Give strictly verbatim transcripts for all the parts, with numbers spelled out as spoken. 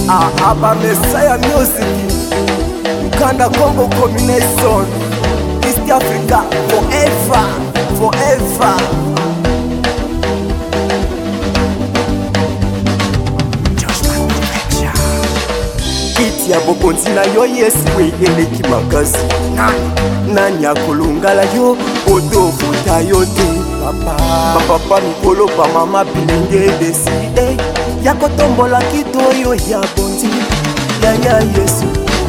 Aba Messiah Music, Uganda Congo combination, East Africa forever, forever. Kiti ya bokonzi na yo Yesu eleki makasi. Nani akolongala yo otofuta yo te. Papa papa mikolo pa mama bilenge deside ya kotombola kitoyo ya bonzi ya ya Yesu.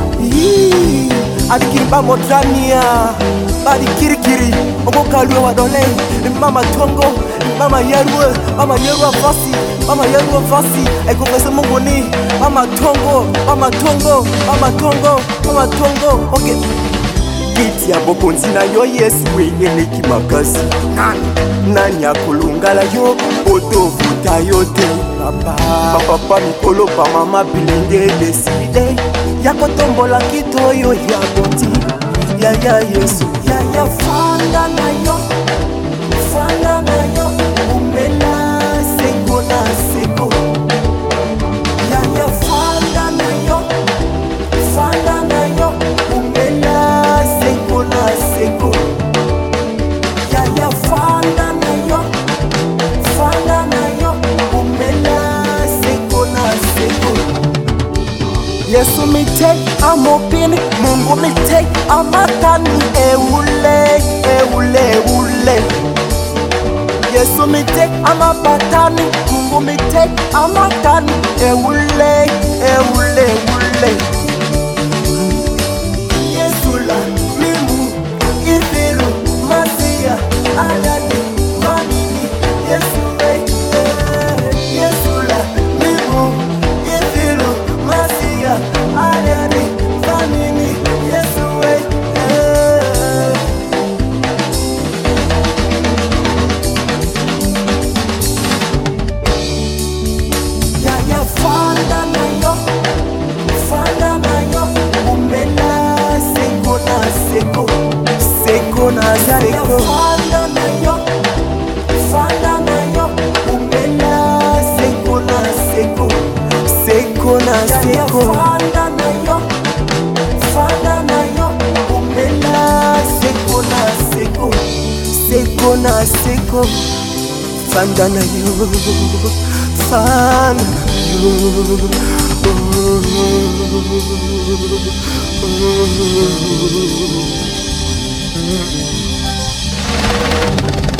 Adikimba modrania badi kirikiri omokalwe wadole mama tongo mama yerwe mama yerwe fasi mama yerwe fasi eko pese mongoni mama tongo mama tongo mama tongo mama tongo. Okay, kiti ya bokonzi na yo Yesu eleki makasi. Nani akolongala yo otofuta yo te. Papa papa mikolo pa mama bilenge deside ya kotombola kitoyo ya bonzi ya ya Yesu. Ya ya fanda na yo, fanda na yo, umena seko na seko. Ya ya fanda na yo, fanda na yo, umena seko na seko. Ya ya fanda na yo, fanda na yo, umena seko na seko. Yesu mi take amopini, Mungu mi take amatani eule, eule, eule. Yesu mi take amapatani, Mungu mi take amatani eule, eule, eule. Yesu la mimu ifiru masia adani manini Yesu we. Yesu la mimu ifiru masia adani manini Yesu we. Ya ya fanda na yo, fanda na yo, umena seko na seko, seko na seko. Fanda na yo, fanda na yo, umena seko na seko, seko na seko. Fanda na yo, fanda na yo, umena seko na seko, seko na seko. Fanda na yo, fanda na yo.